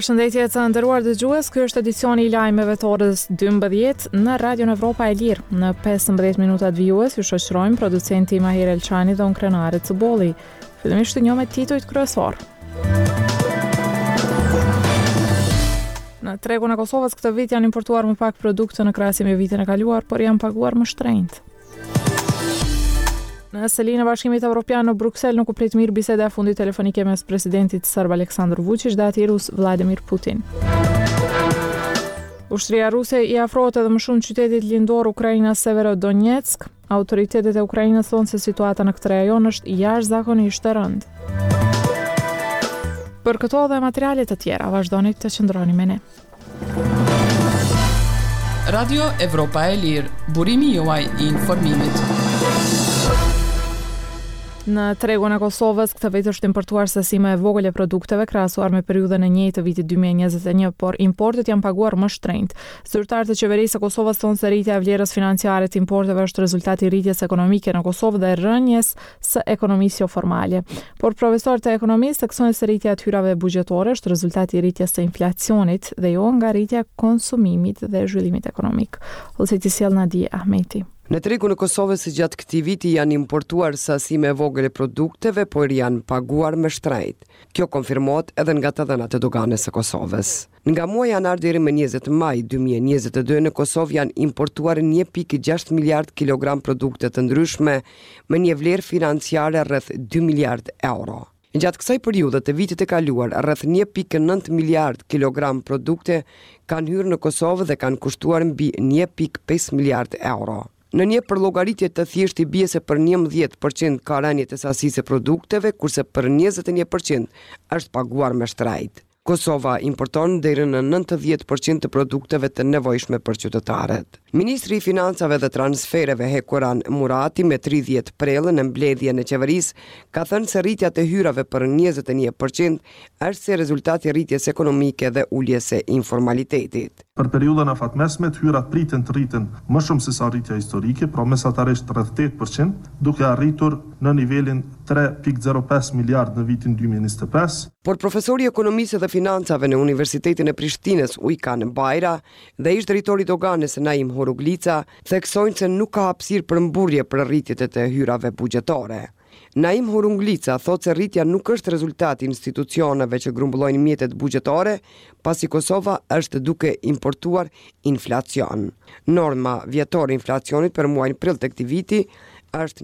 Përshëndetje të nderuar dëgjues, ky është edicioni I lajmeve të orës 12 në Radio Evropa e Lirë. Në 15 minutat vijues ju shoqërojmë producenti Mahir Elçani dhe unë Krenare Cëbolli. Fillimisht të njohim titujt kryesor. Në tregun e Kosovës këtë vit janë importuar më pak produkte në krahasim me vitin e kaluar, por janë paguar më shtrenjtë. Në selinë e Bashkimit Evropian në Bruksel nuk u prit mirë biseda e fundit telefonike mes presidentit serb Aleksandar Vučić dhe atij rus Vladimir Putin. Ushtria ruse I afrohet edhe më shumë qytetit lindor Ukrainas Severodonetsk. Autoritetet e Ukrainës thonë se situata në këtë rajon është jashtëzakonisht e rëndë. Për këto dhe materiale të tjera, vazhdoni të qëndroni me ne. Radio Evropa e Lirë, burimi juaj I informimit. Në tregun e Kosovës, këtë vit është importuar sasime e vogël e produkteve krahasuar me periudhën e njëjtë të vitit 2021, por importet janë paguar më shtrenjtë. Zyrtarët e qeverisë së Kosovës thonë se rritja e vlerës financiare të importeve është rezultati I rritjes ekonomike në Kosovë dhe rënjes së ekonomisë jo formale. Por profesorët e ekonomisë theksojnë se rritja e hyrave buxhetore është rezultati I rritjes së inflacionit dhe jo nga rritja e konsumimit dhe zhvillimit ekonomik. Ose sjell Nadia Ahmeti. Në tregun e Kosovës gjatë këtij viti janë importuar sasi me vogël e produkteve, por janë paguar më shtrenjtë. Kjo konfirmohet edhe nga të dhënat e doganës së Kosovës. Nga muaji janar deri më 20 maj 2022 në Kosovë janë importuar 1.6 miliard kilogram produkte të ndryshme me një vlerë financiare rreth 2 miliard euro. Gjatë kësaj periudhe të vitit të kaluar, rreth 1.9 miliard kilogram produkte kanë hyrë në Kosovë dhe kanë kushtuar mbi 1.5 miliard euro. Në një përllogaritje të thjeshtë I bie se për 11% ka rënje të sasisë së produkteve, kurse për 21% është paguar me shtrenjtë. Kosova importon deri në 90% të produkteve të nevojshme për qytetarët. Ministri I Financave dhe Transfereve Hekuran Murati me 30 prellën në mbledhjen e qeverisë ka thënë se rritja e hyrave për 21% është si rezultati I rritjes ekonomike dhe uljes së informalitetit. Për periudhën afatmesme, hyrat pritin të rriten më shumë se sa rritja historike, pra mesatarisht rreth 8%, duke arritur në nivelin 3.05 miliard në vitin 2025. Por profesori I ekonomisë dhe financave në Universitetin e Prishtinës Ujkan Bajra dhe ish drejtori I doganës Naim Horuglica theksojnë se nuk ka hapësirë për mburrje për rritjet e të hyrave buxhetore. Naim Horuglica thotë se rritja nuk është rezultati I institucioneve që grumbullojnë mjetet buxhetore, pasi Kosova është duke importuar inflacion. Norma vjetore E inflacionit për muajin prill të këtij viti është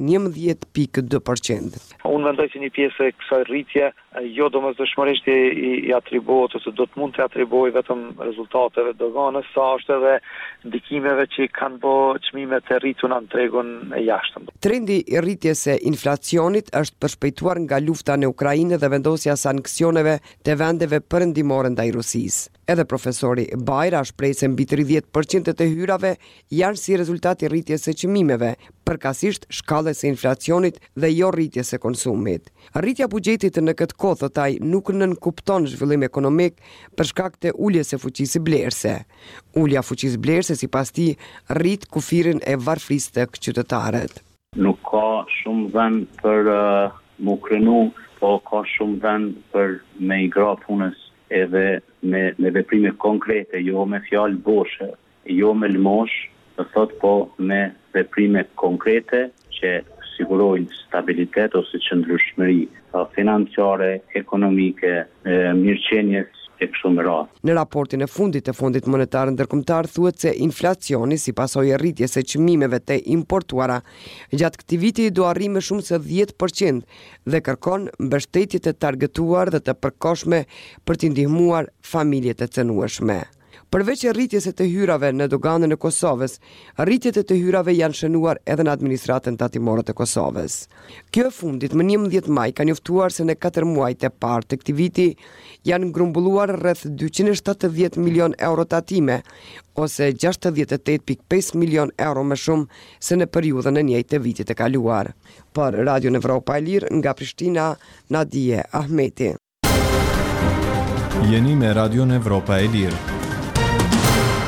11.2%. Unë mendoj se një pjesë e kësaj rritje jo domosdoshmërisht I atribuohet ose do të mund të atribuojë vetëm rezultateve doganës, sa është edhe ndikimeve që kanë bërë çmimet e rrituna në tregun e jashtëm. Trendi I rritjes së inflacionit është përshpejtuar nga lufta në Ukrainë dhe vendosja e sanksioneve të vendeve perëndimore ndaj Rusisë. Edhe profesori Bajra shpreh se mbi 30% të hyrave janë si rezultat I rritjes së çmimeve, përkatësisht shkallës së inflacionit dhe jo rritjes së konsumit. Rritja buxhetit në këtë kohë thotë ai nuk nënkupton zhvillim ekonomik për shkak të uljes së fuqisë blerëse. Ulja e fuqisë blerëse sipas tij rrit kufirin e varfrisë tek qytetarët. Nuk ka shumë vend për mu krenu, po ka shumë vend për me I gra punës edhe me veprime konkrete, jo me fjalë boshe, jo me lmosh, do thot po me veprime konkrete që sigurojnë stabilitet ose qëndrueshmëri financiare, ekonomike, mirëqenies e kështu me radhë. Në raportin e fundit të Fondit Monetar Ndërkombëtar thuhet se inflacioni si pasojë e rritjes së çmimeve të importuara gjatë këtij viti do arrijë më shumë se 10% dhe kërkon mbështetje të targetuar dhe të përkohshme për të ndihmuar familjet e cënueshme. Përveç rritjes së të hyrave në doganën e Kosovës, rritjet e të hyrave janë shënuar edhe në administratën tatimore të Kosovës. Kjo e fundit më 11 maj ka njoftuar se në 4 muajt e parë të këtij viti janë grumbulluar rreth 270 milion euro tatime, ose 68.5 milion euro më shumë se në periudhën e njëjtë të vitit të kaluar. Për Radio Evropa e Lirë nga Prishtina, Nadia Ahmeti. Jeni me Radio Evropa e Lirë.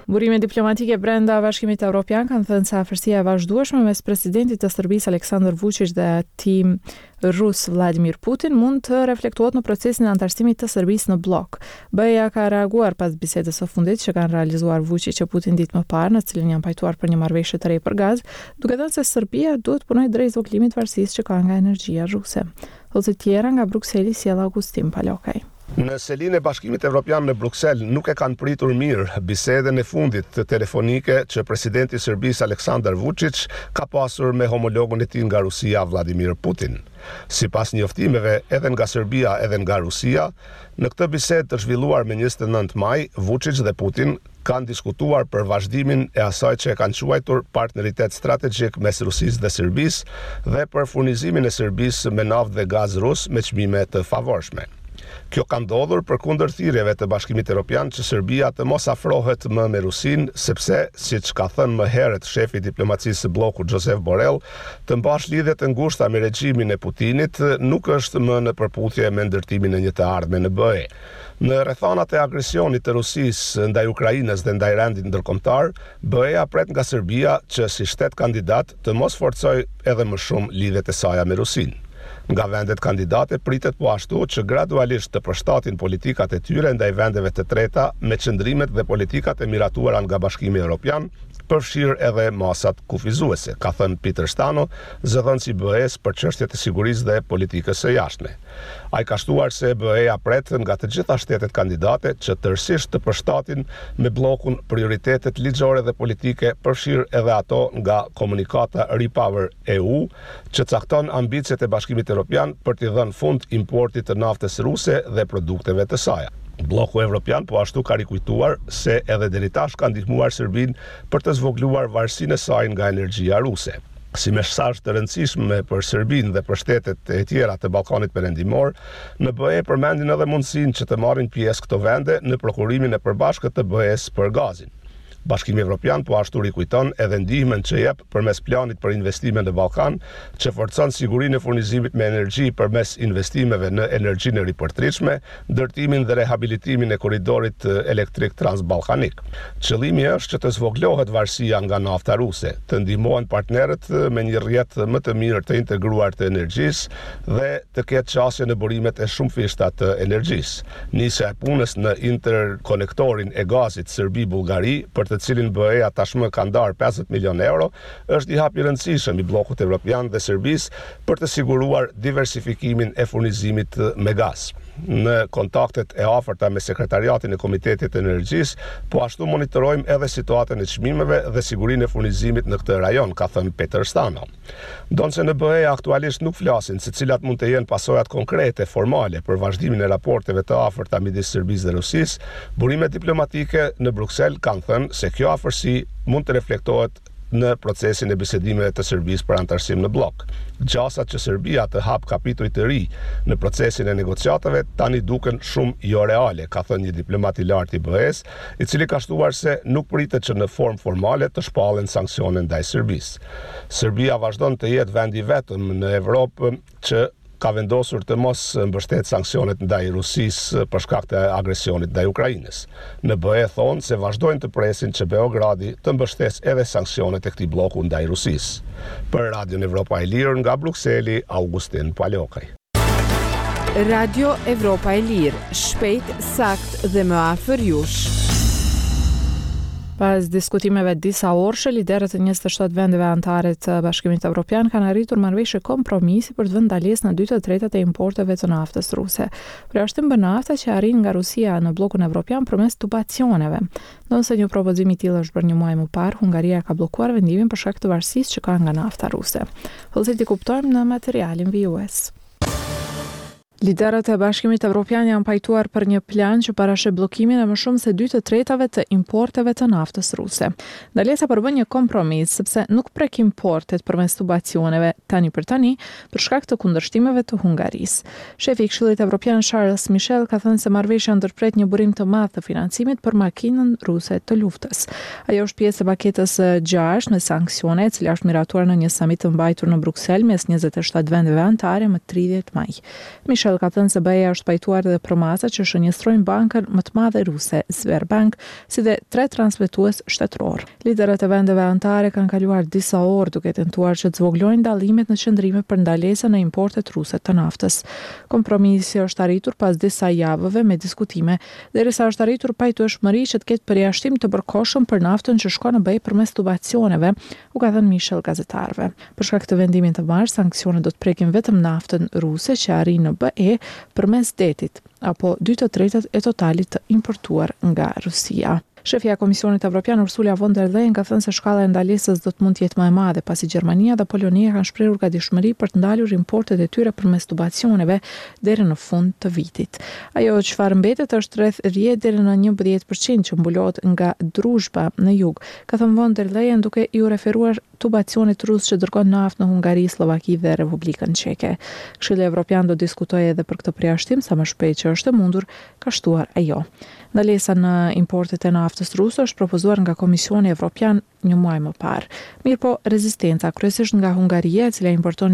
Burime diplomatike brenda Bashkimit Evropian kanë thënë se afërsia e vazhdueshme mes presidentit të Serbisë Aleksandar Vučić dhe atij rus Vladimir Putin mund të reflektohet në procesin e antarësimit të Serbisë në blok. BE-ja ka reaguar pas bisedës së fundit që kanë realizuar Vučić e Putin ditë më parë, në cilën janë pajtuar për një marrëveshje të re për gaz, duke thënë se Serbia duhet punojë drejt zvogëlimit varësisë që ka nga energjia ruse. Ose tjera nga Brukseli sjell Augustin Palokaj. Në selinë e Bashkimit Evropian në Bruksel nuk e kanë pritur mirë bisedën e fundit të telefonike që presidenti i Serbisë Aleksandar Vučić ka pasur me homologun e tij nga Rusia Vladimir Putin. Sipas njoftimeve edhe nga Serbia edhe nga Rusia, në këtë bisedë të zhvilluar me 29 maj, Vučić dhe Putin kanë diskutuar për vazhdimin e asaj që e kanë quajtur partneritet strategjik mes Rusisë dhe Serbisë dhe për furnizimin e Serbisë me naftë dhe gaz rus me çmime të favorshme. Kjo ka ndodhur përkundër thirrjeve të Bashkimit Evropian që Serbia të mos afrohet më me Rusinë, sepse, siç ka thënë më herët shefi i diplomacisë së bllokut Josep Borrell, të mbash lidhje të ngushta me regjimin e Putinit nuk është më në përputhje me ndërtimin e një të ardhme në BE. Në rrethanat e agresionit të Rusisë ndaj Ukrainës dhe ndaj rendit ndërkombëtar, BE-ja pret nga Serbia që si shtet kandidat të mos forcojë edhe më shumë lidhjet e saj me Rusinë. Nga vendet kandidate pritet po ashtu që gradualisht të përshtatin politikat e tyre ndaj vendeve të treta me qëndrimet dhe politikat e miratuara nga Bashkimi Evropian, përfshirë edhe masat kufizuese, ka thënë Peter Stano, zëdhënës i BE-s për çështjet e sigurisë dhe politikës së jashtme. Ai ka shtuar se BE-ja pret nga të gjitha shtetet kandidate që tërësisht të përshtatin me bllokun prioritetet ligjore dhe politike, përfshirë edhe ato nga komunikata Repower EU, që cakton ambicet e Bashkimit Evropian për t'i dhënë fund importit të naftës ruse dhe produkteve të saj. Bloku Evropian po ashtu ka rikujtuar se edhe deri tash ka ndihmuar Serbinë për të zvogëluar varësinë e saj nga energjia ruse. Si mesazh të rëndësishme për Serbinë dhe për shtetet e tjera të Ballkanit Perëndimor, në BE përmendin edhe mundësinë që të marrin pjesë këto vende në prokurimin e përbashkët të BE-s për gazin. Bashkimi Evropian po ashtu rikujton edhe ndihmën që jep përmes planit për investime në Ballkan, që forcon sigurinë e furnizimit me energji përmes investimeve në energjinë e ripërtritshme, ndërtimin dhe rehabilitimin e korridorit elektrik transballkanik. Qëllimi është që të zvogëlohet varësia nga nafta ruse, të ndihmohen partnerët me një rrjet më të mirë të integruar të energjisë dhe të ketë qasje në burimet e shumë fishta të energjisë. Nisja e punës në interkonektorin e gazit Serbi-Bullgari, për të cilin BE-ja tashmë ka ndarë 50 milion euro, është i hap i rëndësishëm i bllokut evropian dhe Serbisë për të siguruar diversifikimin e furnizimit me gaz. Në kontaktet e afërta me sekretariatin e Komitetit të Energjisë, po ashtu monitorojmë edhe situatën e çmimeve dhe sigurinë e furnizimit në këtë rajon, ka thënë Peter Stano. Ndonse në BE aktualisht nuk flasin se cilat mund të jenë pasojat konkrete formale për vazhdimin e raporteve të afërta midis Serbisë dhe Rusisë, burimet diplomatike në Bruksel kanë thënë se kjo afërsi mund të reflektohet në procesin e bisedimeve të Serbisë për antarësim në blok. Gjasat që Serbia të hap kapituj të ri në procesin e negociatave tani duken shumë jo reale, ka thënë një diplomat i lartë i BE-s, i cili ka shtuar se nuk pritet që në formë formale të shpallen sanksione ndaj Serbisë. Serbia vazhdon të jetë vendi vetëm në Evropë që ka vendosur të mos mbështet sanksionet ndaj Rusisë për shkak të agresionit ndaj Ukrainës. Në BE thonë se vazhdojnë të presin që Beogradi të mbështes edhe sanksionet e këtij bloku ndaj Rusisë. Për Radion Evropa e Lirë nga Brukseli, Augustin Palokaj. Radio Evropa e Lirë, shpejt, sakt dhe më afër jush. Pas diskutimeve disa orëshe, liderët e 27 vendeve anëtare të Bashkimit Evropian kanë arritur marrëveshje kompromisi për të vënë ndalesë në 2/3 e importeve të naftës ruse. Përjashtim bën nafta që arrin nga Rusia në bllokun evropian përmes tubacioneve. Ndonse një propozim i tillë është bërë një muaj më parë, Hungaria ka bllokuar vendimin për shkak të varësisë që ka nga nafta ruse. Vëllezërit, kuptojmë në materialin vijues. Liderët e Bashkimit Evropian janë pajtuar për një plan që parashë bllokimin e më shumë se 2/3 të importeve të naftës ruse. Ndalesa përbën një kompromis sepse nuk prek importet përmes tubacioneve tani për tani për shkak të kundërshtimeve të Hungarisë. Shefi i Këshillit Evropian Charles Michel ka thënë se marrëveshja ndërpret një burim të madh të financimit për makinën ruse të luftës. Ajo është pjesë e paketës 6 me sanksione, e cila është miratuar në një samit të mbajtur në Bruksel mes 27 vendeve anëtare më 30 maj. Michel Michel ka thënë se BE-ja është pajtuar dhe për masa që shënjestrojnë bankën më të madhe ruse, Sberbank, si dhe 3 transmetues shtetëror. Liderët e vendeve anëtare kanë kaluar disa orë duke tentuar që të zvoglojnë dallimet në qëndrime për ndalesa në importet ruse të naftës. Kompromisi është arritur pas disa javëve me diskutime, derisa është arritur pajtueshmëri që të ketë përjashtim të bërkohshëm për naftën që shkon në BE përmes tubacioneve, u ka thënë Michel gazetarëve. Për shkak të vendimit të marrë, sanksionet do të prekin vetëm naftën ruse që arrin në BE përmes detit, apo 2/3 e totalit të importuar nga Rusia. Shefja e Komisionit Evropian Ursula von der Leyen ka thënë se shkalla e ndalesës do të mund të jetë më e madhe pasi Gjermania dhe Polonia kanë shprehur gatishmëri për të ndalur importet e tyre përmes tubacioneve deri në fund të vitit. Ajo çfarë mbetet është rreth 10 deri në 11% që mbulohet nga Druzhba në jug, ka thënë von der Leyen duke iu referuar tubacionit rus që dërgon naftë në Hungari, Slovaki dhe Republikën Çeke. Këshilli Evropian do diskutojë edhe për këtë përjashtim sa më shpejt që është e mundur, ka shtuar ajo. Ndalesa në importet e naftës ruse është propozuar nga Komisioni Evropian një muaj më parë. Mirëpo, rezistenca kryesisht nga Hungaria, e cila importon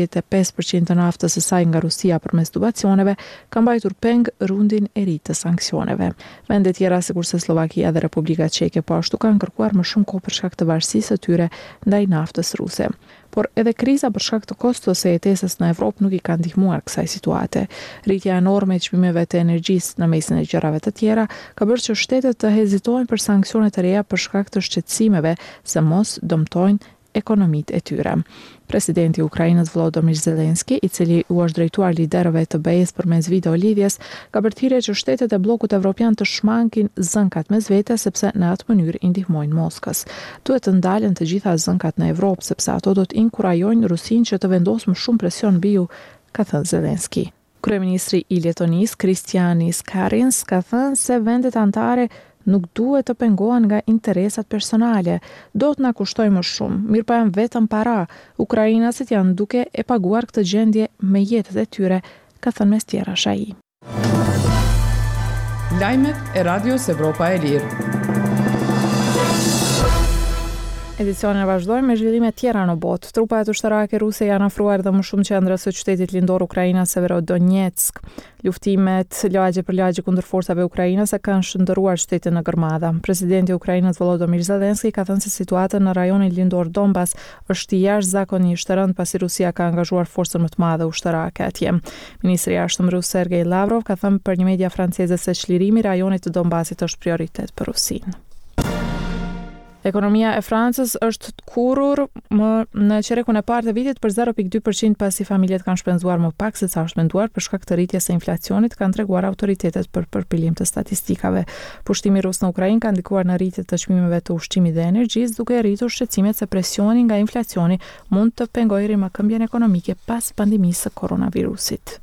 65% të naftës së saj nga Rusia përmes tubacioneve, ka mbajtur peng rundin e ri të sanksioneve. Vende tjera sikurse Slovakia dhe Republika Çeke po ashtu kanë kërkuar më shumë kohë për shkak të varësisë së tyre ndaj naftës ruse. Por edhe kriza për shkak të kostos së jetesës në Evropë nuk i ka ndihmuar kësaj situate. Rritja enorme e çmimeve të energjisë në mesin e gjërave të tjera ka bërë që shtetet të hezitojnë për sanksione të reja për shkak të shqetësimeve se mos dëmtojnë ekonomitë e tyre. Presidenti i Ukrainës Volodymyr Zelensky, i cili u është drejtuar liderëve të BE-s përmes video lidhjes, ka bërë thirrje që shtetet e bllokut evropian të shmankin zënkat mes vete sepse në atë mënyrë i ndihmojnë Moskës. Duhet të ndalen të gjitha zënkat në Evropë sepse ato do të inkurajojnë Rusinë që të vendosë më shumë presion mbi ju, ka thënë Zelensky. Kryeministri i Letonisë, Kristianis Kariņš, ka thënë se vendet anëtare nuk duhet të pengohen nga interesat personale. Do të na kushtoj më shumë, mirë pa janë vetëm para. Ukrainasit janë duke e paguar këtë gjendje me jetët e tyre, ka thënë mes tjerash ai. Lajmet e Radios Evropa e Lirë. Edicionin e vazhdojmë me zhvillime tjera në botë. Trupat ushtarake ruse janë afruar dhe më shumë qendrës së qytetit lindor ukrainas Severodonetsk. Luftimet lagje për lagje kundër forcave ukrainase kanë shndërruar shtetin në gërmadha. Presidenti i Ukrainës Volodymyr Zelensky ka thënë se situata në rajonin lindor Donbas është jashtëzakonisht e rëndë pasi Rusia ka angazhuar forcën më të madhe ushtarake atje. Ministri i Jashtëm rus Sergej Lavrov ka thënë për një media franceze se çlirimi i rajonit të Donbasit është prioritet për Rusinë. Ekonomia e Francës është të kurrur në çerekun e parë të vitit për 0.2% pasi familjet kanë shpenzuar më pak se sa është menduar për shkak të rritjes së inflacionit, kanë treguar autoritetet për përpilim të statistikave. Pushtimi rus në Ukrainë ka ndikuar në rritje të çmimeve të ushqimit dhe energjisë, duke rritur shqetësimet se presioni nga inflacioni mund të pengojë rimakëmbjen ekonomike pas pandemisë së koronavirusit.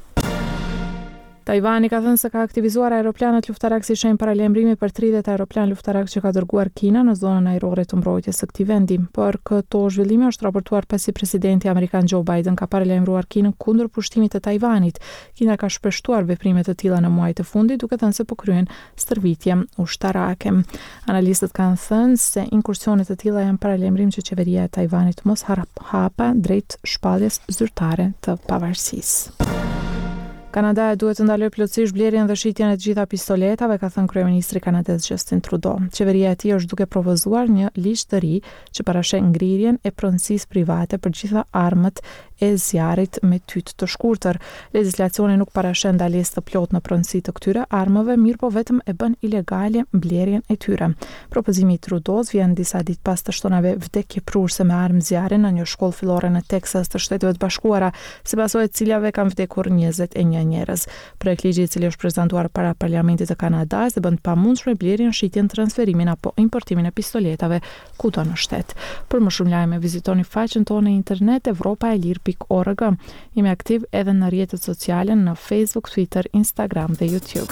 Tajvani ka thënë se ka aktivizuar aeroplanët luftarak si shenjë paralajmërimi për 30 aeroplan luftarak që ka dërguar Kina në zonën ajrore të mbrojtjes së këtij vendi. Por këto zhvillime është raportuar pasi presidenti amerikan Joe Biden ka paralajmëruar Kinën kundër pushtimit të Tajvanit. Kina ka shpeshtuar veprime të tilla në muajt e fundit, duke thënë se po kryen stërvitje ushtarake. Analistët kanë thënë se inkursionet të tilla janë paralajmërim që qeveria e Tajvanit mos hapa drejt shpalljes zyrtare të pavarësisë. Kanada duhet të ndalojë plotësisht blerjen dhe shitjen e të gjitha pistoletave, ka thënë kryeministri kanadez Justin Trudeau. Qeveria e tij është duke propozuar një ligj të ri që parashën ngrirjen e pronësisë private për gjitha armët e zjarrit me tyt të shkurtër. Legjislacioni nuk parashën ndalesë të plotë në pronësi të këtyre armëve, mirë po vetëm e bën ilegale blerjen e tyre. Propozimi i Trudeaus vjen disa ditë pas të shtonave vdekjeprurse me armë zjarri në një shkollë fillore në Texas të Shteteve të Bashkuara, si pasojë të ciljave kanë vdekur 21 njerëz. Projekt ligji i cili është prezantuar para Parlamentit të Kanadas dhe bën të pamundshme blerjen, shitjen, transferimin apo importimin e pistoletave kudo në shtet. Për më shumë lajme vizitoni faqen tonë në internet evropaelir.org. Jemi aktiv edhe në rrjetet sociale në Facebook, Twitter, Instagram dhe YouTube.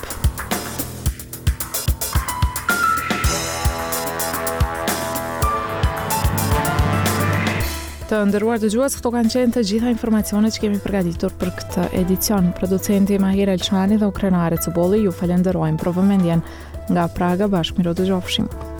Të nderuar dëgjues, këto kanë qenë të gjitha informacionet që kemi përgatitur për këtë edicion. Producenti Mahira Elçani dhe ukrenare Cubolli ju falenderojmë për vëmendjen. Nga Praga bashkë miro dëgjofshim.